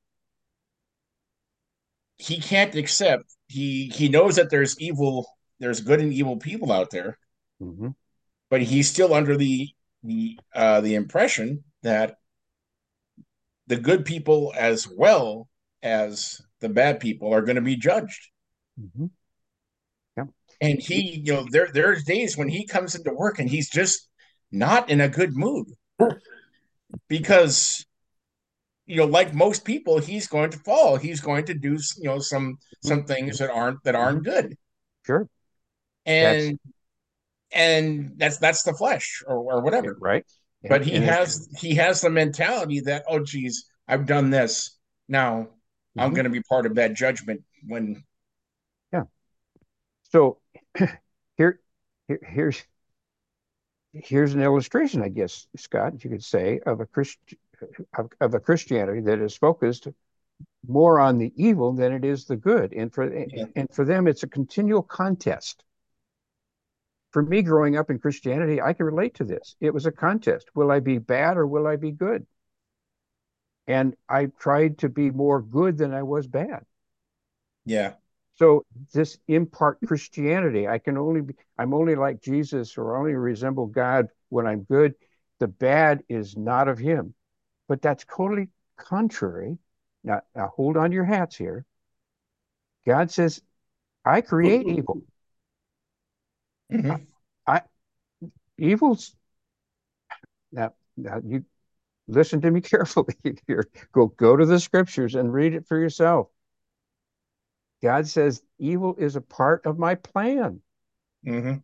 he can't accept he he knows that there's evil, there's good and evil people out there, mm-hmm, but he's still under the the uh, the impression that the good people as well as the bad people are going to be judged. mm-hmm. Yeah. And he, you know, there there's days when he comes into work and he's just not in a good mood because you know, like most people, he's going to fall. He's going to do you know some some things that aren't that Mm-hmm. aren't good, Sure. That's and and that's that's the flesh or, or whatever. right. Yeah. But he And it, has he has the mentality that, oh geez, I've done this, now I'm mm-hmm, going to be part of that judgment when. yeah. So here, here here's here's an illustration, I guess, Scott, you could say, of a Christ of, of a Christianity that is focused more on the evil than it is the good. And for Yeah. and for them, it's a continual contest. For me, growing up in Christianity, I can relate to this. It was a contest. Will I be bad or will I be good? And I tried to be more good than I was bad. Yeah. So this in part Christianity, I can only be, I'm only like Jesus or only resemble God when I'm good. The bad is not of him. But that's totally contrary. Now, now hold on to your hats here. God says, I create evil. I, Mm-hmm. I evil's now, now you listen to me carefully here. Go go to the scriptures and read it for yourself. God says evil is a part of my plan. Mm-hmm.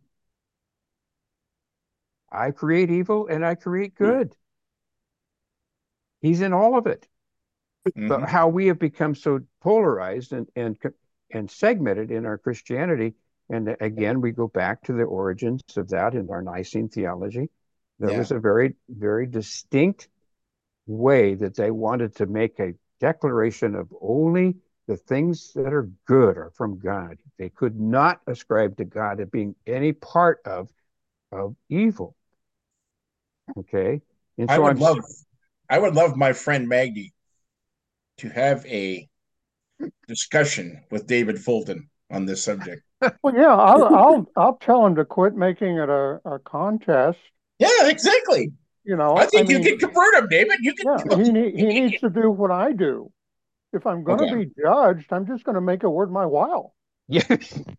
I create evil and I create good. He's in all of it. Mm-hmm. But how we have become so polarized and and and segmented in our Christianity, and again we go back to the origins of that in our Nicene theology. There Yeah. was a very very distinct way that they wanted to make a declaration of only the things that are good are from God. They could not ascribe to God as being any part of of evil. Okay, and I so would I'm love I would love my friend Magdy to have a discussion with David Fulton on this subject. Well, yeah, I'll I'll I'll tell him to quit making it a, a contest. Yeah, exactly. You I know, I think you mean, can convert him, David. You can. yeah, he need, he needs to do what I do. If I'm going to Okay. be judged, I'm just going to make it worth my while. yeah.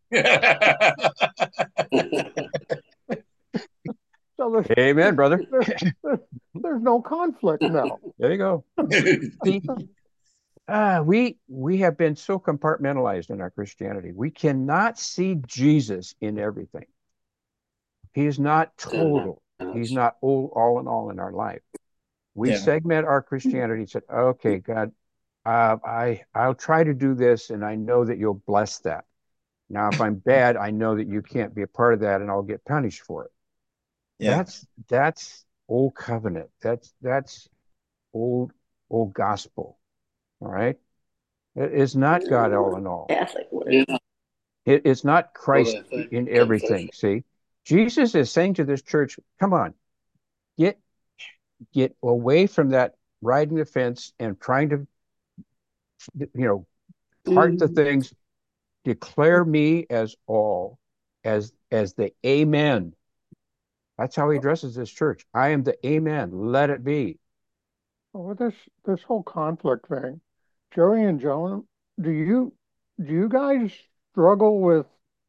So there's Amen, brother. there's, there's, there's no conflict now. There you go. See, uh, we we have been so compartmentalized in our Christianity. We cannot see Jesus in everything. He is not total. He's not all, all in all in our life. We Yeah. segment our Christianity and said, okay, God, uh, I I'll try to do this, and I know that you'll bless that. Now, if I'm bad, I know that you can't be a part of that, and I'll get punished for it. Yeah. That's that's old covenant. That's that's old old gospel. All right. It is not God all in all. Catholic word. Yeah. It, it's not Well, Christ that thing, in everything. confession. See, Jesus is saying to this church, come on, get get away from that riding the fence and trying to, you know, part the things. Declare me as all, as as the Amen. That's how he addresses this church. I am the Amen. Let it be. Well, this this whole conflict thing, Joey and Joan, do you do you guys struggle with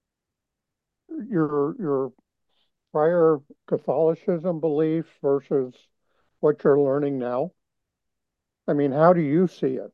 your your prior Catholicism beliefs versus what you're learning now? I mean, how do you see it?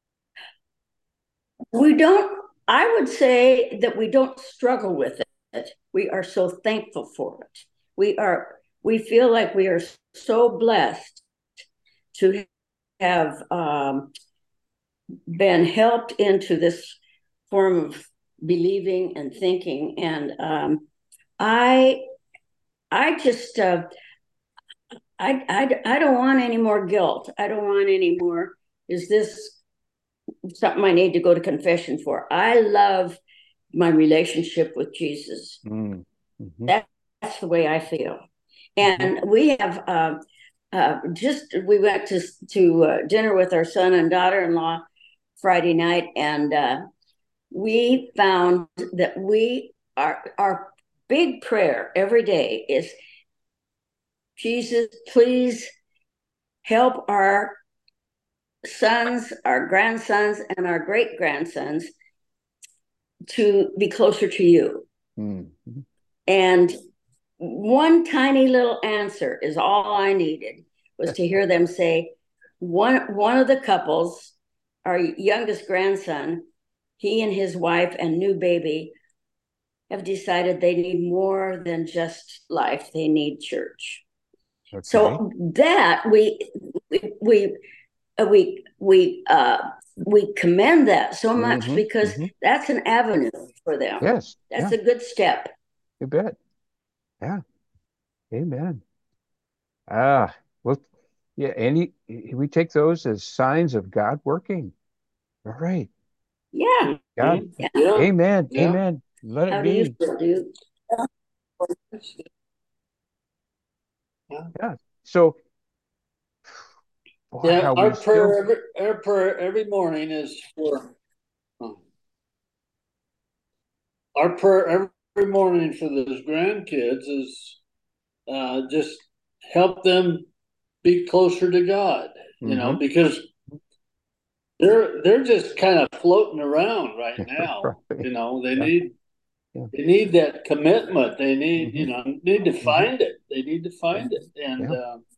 We don't, I would say that we don't struggle with it. We are so thankful for it. we are, we feel like we are so blessed to have um, been helped into this form of believing and thinking. And um, I, I just, uh, I, I, I don't want any more guilt. I don't want any more. Is this something I need to go to confession for? I love my relationship with Jesus. Mm. Mm-hmm. That, that's the way I feel. And mm-hmm. we have uh, uh, just, we went to, to uh, dinner with our son and daughter-in-law Friday night, and uh, we found that we, our, our big prayer every day is, Jesus, please help our sons, our grandsons, and our great-grandsons to be closer to you. Mm-hmm. And one tiny little answer is all I needed, was to hear them say, one, one of the couples, our youngest grandson, he and his wife and new baby have decided they need more than just life. They need church. Okay. So that we, we, we, uh, we, we, uh, we commend that so much, mm-hmm, because mm-hmm. that's an avenue for them. Yes. That's yeah. a good step. You bet. Yeah. Amen. Ah, well, yeah. Any, we take those as signs of God working. All right. Yeah. God. Yeah. Amen. Yeah. Amen. Let How it be. Do you feel, dude? Yeah. yeah. So, boy, yeah, our prayer, still... every, our prayer every morning is for um, our prayer every morning for those grandkids is uh, just help them be closer to God, you mm-hmm. know, because they're they're just kind of floating around right now. right. You know, they yeah. need yeah. they need that commitment. They need mm-hmm. you know need to find mm-hmm. it. They need to find yeah. it, and. Yeah. Um,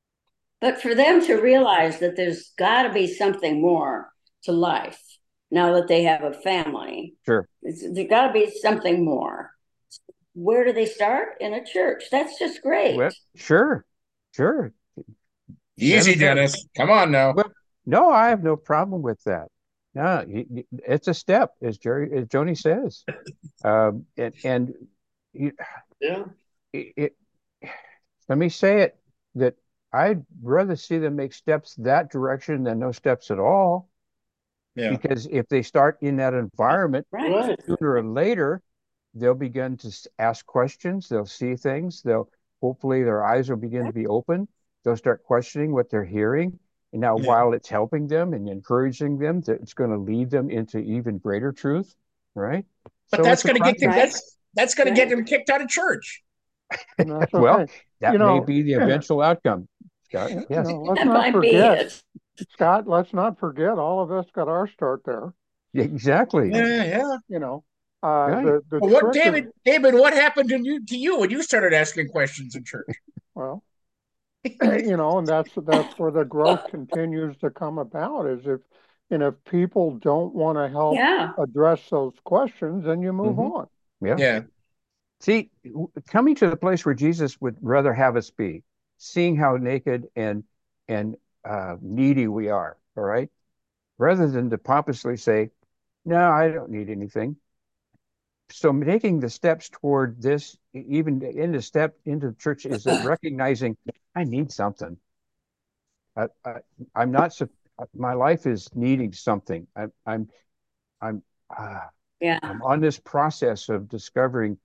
But for them to realize that there's got to be something more to life now that they have a family. Sure. There's got to be something more. Where do they start? In a church. That's just great. Well, sure. Sure. Easy, Dennis. Come on now. Well, no, I have no problem with that. No, it's a step, as Jerry, as Joni says. um, and and you, yeah. It, it, let me say it that I'd rather see them make steps that direction than no steps at all. Yeah. Because if they start in that environment, right. sooner or later, they'll begin to ask questions. They'll see things. They'll hopefully their eyes will begin to be open. They'll start questioning what they're hearing. And now, yeah. while it's helping them and encouraging them, it's going to lead them into even greater truth, right? But so that's going to get them, that's that's going right. to get them kicked out of church. Okay. Well, that you may know, be the eventual yeah. outcome. Scott, yes. You know, let's not forget, Scott, let's not forget all of us got our start there. Exactly. Yeah, yeah. You know, uh, right. the, the well, what, David, is, David, what happened to you, to you when you started asking questions in church? Well, you know, and that's, that's where the growth continues to come about is if, and if people don't want to help yeah. address those questions, then you move mm-hmm. on. Yeah. Yeah. See, coming to the place where Jesus would rather have us be, seeing how naked and and uh, needy we are, all right? Rather than to pompously say, no, I don't need anything. So making the steps toward this, even in the step into the church, is that recognizing I need something. I, I, I'm not, my life is needing something. I, I'm, I'm, uh, yeah. I'm on this process of discovering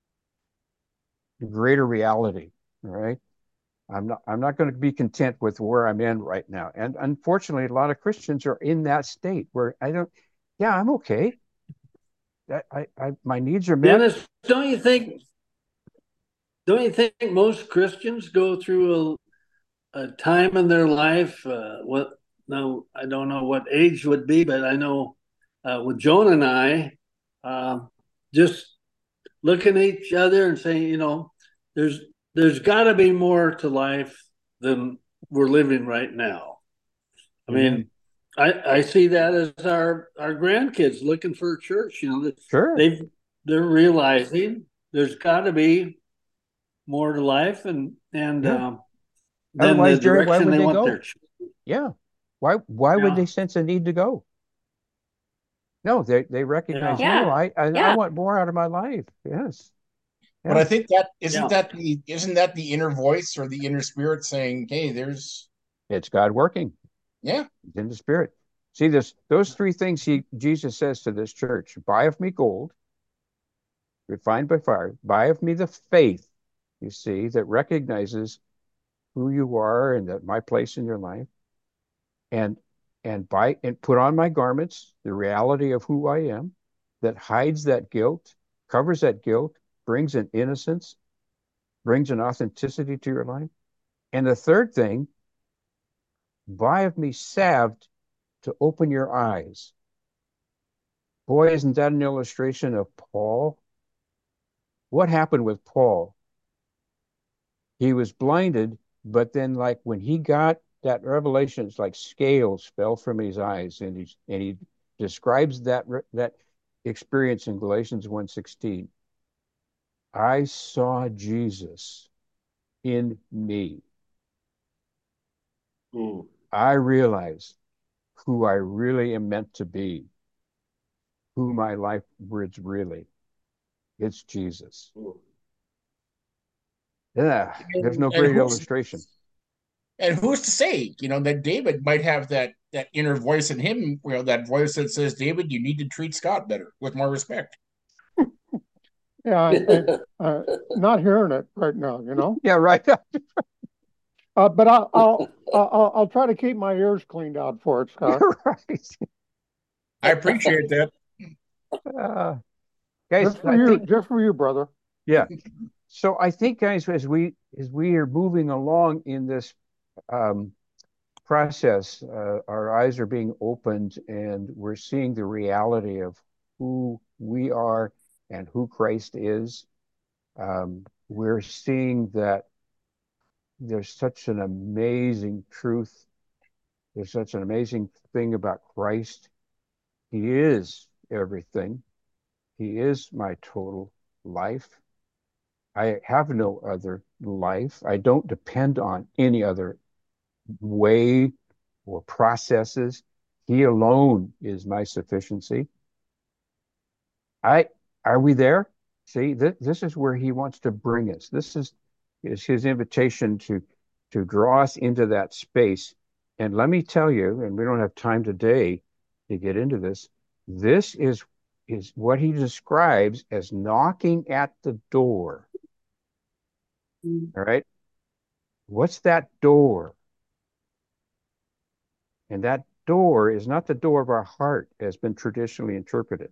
greater reality, all right? I'm not I'm not going to be content with where I'm in right now. And unfortunately, a lot of Christians are in that state where I don't, yeah, I'm okay. I, I, I my needs are met. Dennis, don't you think, don't you think most Christians go through a, a time in their life, uh, what, no, I don't know what age would be, but I know uh, with Joan and I, uh, just looking at each other and saying, you know, there's, There's got to be more to life than we're living right now. I mean, mm-hmm. I, I see that as our, our grandkids looking for a church. You know, sure. they've they're realizing there's got to be more to life, and and Yeah. um, then the Otherwise, Jerry, why direction would they they want go? their children. Yeah. Why why would Yeah. they sense a need to go? No, they they recognize, Yeah. no, Yeah. I I, I Yeah. want more out of my life. Yes. But I Yeah. think that isn't Yeah. that the isn't that the inner voice or the inner spirit saying, "Hey, there's It's God working. yeah, It's in the spirit. See this those three things he Jesus says to this church: buy of me gold, refined by fire, buy of me the faith, you see, that recognizes who you are and that my place in your life, and and buy and put on my garments, the reality of who I am, that hides that guilt, covers that guilt, brings an innocence, brings an authenticity to your life. And the third thing, buy of me salved to open your eyes. Boy, isn't that an illustration of Paul? What happened with Paul? He was blinded, but then, like when he got that revelation, it's like scales fell from his eyes, and he and he describes that that experience in Galatians one sixteen. I saw Jesus in me. Mm. I realized who I really am meant to be, who my life is really. It's Jesus. Mm. Yeah, there's and, no and great who's illustration. and who's to say, you know, that David might have that that inner voice in him, you know, that voice that says, David, you need to treat Scott better with more respect. Yeah, I, I, uh, not hearing it right now, you know. Yeah, right. Uh, but I'll, I'll I'll I'll try to keep my ears cleaned out for it, Scott. Right. I appreciate that. Uh, guys, Just for I you, think, just for you, brother. yeah. So I think, guys, as we as we are moving along in this um, process, uh, our eyes are being opened, and we're seeing the reality of who we are and who Christ is. Um, we're seeing that there's such an amazing truth. There's such an amazing thing about Christ. He is everything. He is my total life. I have no other life. I don't depend on any other way or processes. He alone is my sufficiency. I Are we there? See, th this is where he wants to bring us. This is is his invitation to to draw us into that space. And let me tell you, and we don't have time today to get into this, this is is what he describes as knocking at the door. All right. What's that door? And that door is not the door of our heart, as been traditionally interpreted.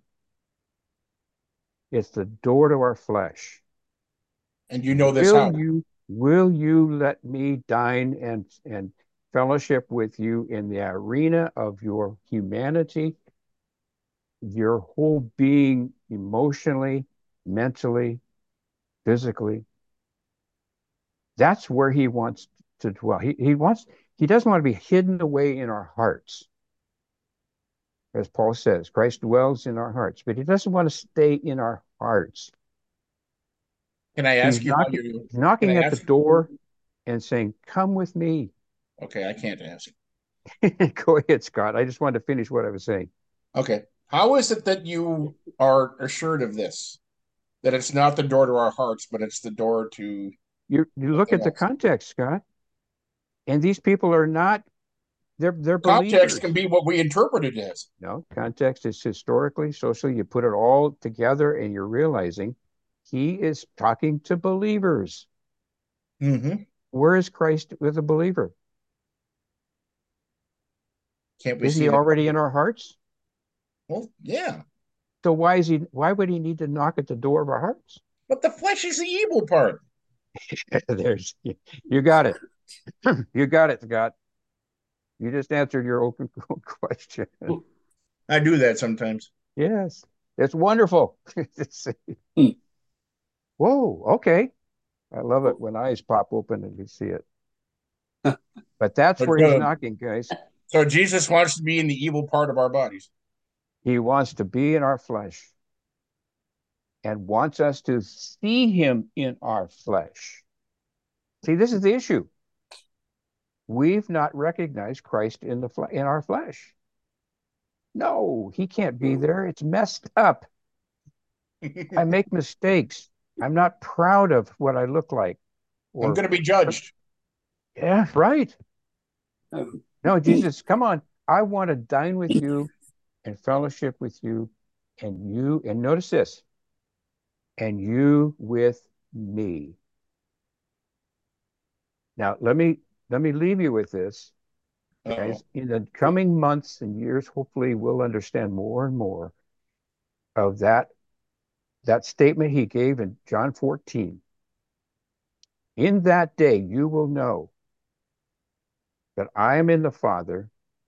It's the door to our flesh. And you know this Will how? you will you let me dine and and fellowship with you in the arena of your humanity, your whole being, emotionally, mentally, physically? That's where he wants to dwell. He he wants he doesn't want to be hidden away in our hearts. As Paul says, Christ dwells in our hearts, but he doesn't want to stay in our hearts. Can I He's ask you how knocking, you can I knocking at the ask door and saying, come with me. okay, I can't ask. Go ahead, Scott. I just wanted to finish what I was saying. Okay. How is it that you are assured of this? That it's not the door to our hearts, but it's the door to You you look something at the else. context, Scott, and these people are not, they're they're Context believers. can be what we interpret it as. No, context is historically, socially, you put it all together and you're realizing he is talking to believers. Mm-hmm. Where is Christ with a believer? Can't we Is see he that? already in our hearts? Well, yeah. So why is he why would he need to knock at the door of our hearts? But the flesh is the evil part. There's you, you got it. You got it, Scott. You just answered your open question. I do that sometimes. Yes, it's wonderful. Whoa, okay. I love it when eyes pop open and you see it. But that's But where he's uh, knocking, guys. so Jesus wants to be in the evil part of our bodies. He wants to be in our flesh. and wants us to see him in our flesh. See, this is the issue. We've not recognized Christ in the fle- in our flesh. No, he can't be there. It's messed up. I make mistakes. I'm not proud of what I look like. I'm Or, going to be judged. yeah, right. Um, No, Jesus, come on. I want to dine with you and fellowship with you, and you, and notice this, and you with me. Now, let me let me leave you with this. Uh-oh. Guys, in the coming months and years, hopefully we'll understand more and more of that that statement he gave in John fourteen. In that day, you will know that I am in the Father,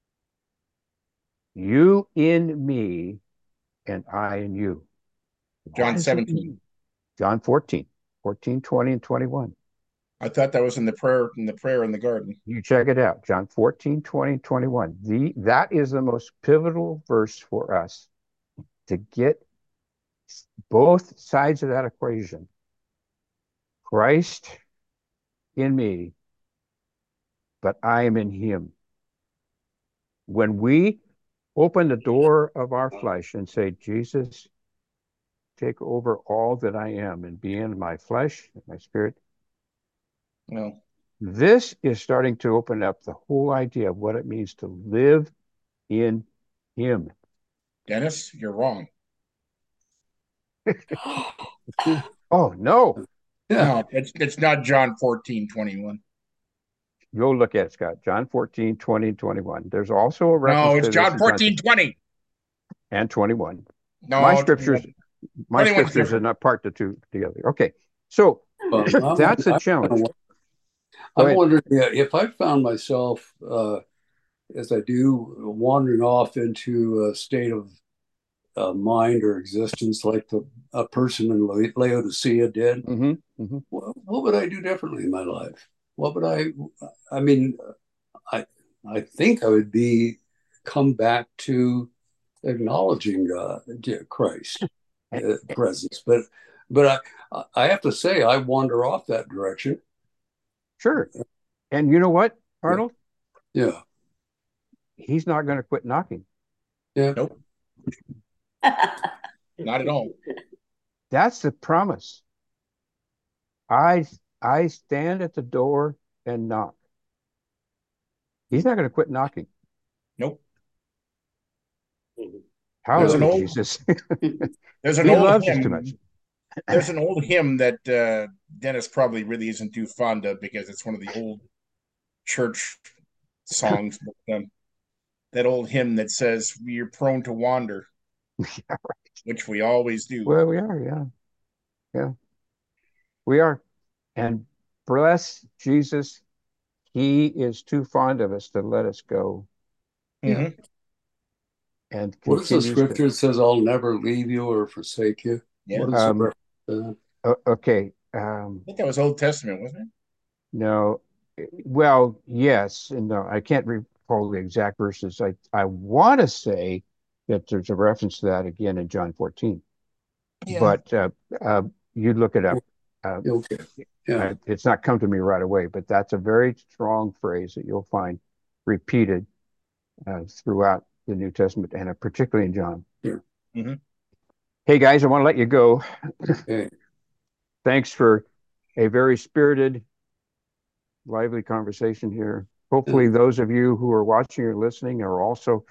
you in me, and I in you. John What does it seventeen. mean? John fourteen, fourteen, twenty, and twenty-one. I thought that was in the prayer in the prayer in the garden. You check it out. John fourteen, twenty, and twenty-one. The, that is the most pivotal verse for us to get both sides of that equation. Christ in me, but I am in him. When we open the door of our flesh and say, Jesus, take over all that I am and be in my flesh, my spirit, No. this is starting to open up the whole idea of what it means to live in him. Dennis, you're wrong. Oh, no. yeah. No, it's it's not John fourteen, twenty-one. Go look at it, Scott. John fourteen, twenty, and twenty-one. There's also a reference No, it's to this John in fourteen, twenty. and twenty-one. No, My scriptures, my twenty-one's scriptures are different. not part the two together. Okay. So Well, I'm, that's a I'm, challenge. Go I'm ahead. wondering yeah, if I found myself, uh, as I do, wandering off into a state of uh, mind or existence like the a person in La- Laodicea did. Mm-hmm. Mm-hmm. What, what would I do differently in my life? What would I? I mean, I I think I would be come back to acknowledging God, Christ uh, presence, but but I I have to say I wander off that direction. Sure. And you know what, Arnold? Yeah, He's not going to quit knocking. yeah. Nope, not at all. That's the promise. I I stand at the door and knock. He's not going to quit knocking. Nope. There's an Hallelujah, old Jesus. there's an He old loves us too hymn. much. There's an old hymn that uh, Dennis probably really isn't too fond of because it's one of the old church songs. But, um, that old hymn that says we're prone to wander, Yeah, right. which we always do. Well, we are, yeah. Yeah. We are. And bless Jesus, he is too fond of us to let us go Yeah. Mhm. and What is the continues to. scripture that says, "I'll never leave you or forsake you"? Yeah. What is Um, the reference? o- okay. Um, I think that was Old Testament, wasn't it? no. Well, yes and no. I can't recall the exact verses. I, I want to say that there's a reference to that again in John fourteen. Yeah. But uh, uh, you look it up. Uh, Okay. Yeah. I- it's not come to me right away, but that's a very strong phrase that you'll find repeated uh, throughout the New Testament and uh, particularly in John. Yeah. Mhm. Hey guys, I want to let you go. Okay. Thanks for a very spirited, lively conversation here. Hopefully, those of you who are watching or listening are also,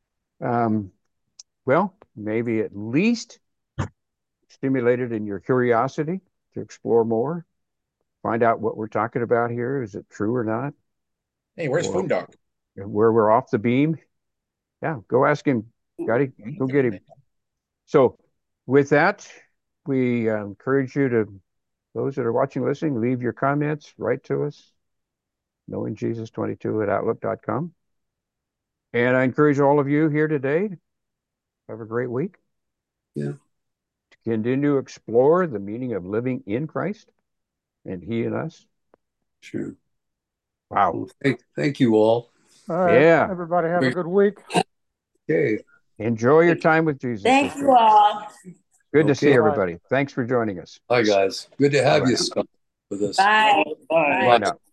um, well, maybe at least stimulated in your curiosity to explore more, find out what we're talking about here. Is it true or not? Hey, where's Or Foondock? where we're off the beam? Yeah, go ask him. Gotta go get him. So, with that, we uh, encourage you to, those that are watching, listening, leave your comments, write to us, knowing Jesus twenty-two at outlook dot com. And I encourage all of you here today, have a great week. Yeah. To continue to explore the meaning of living in Christ and he in us. Sure. Wow. Well, thank, thank you all. All right, Yeah. everybody have a good week. Okay. Enjoy your time with Jesus. Thank this you week. all. Good to see Okay. everybody. Thanks for joining us. Hi, guys. Good to have Bye you, now. Scott, with us. Bye. Bye. Bye now.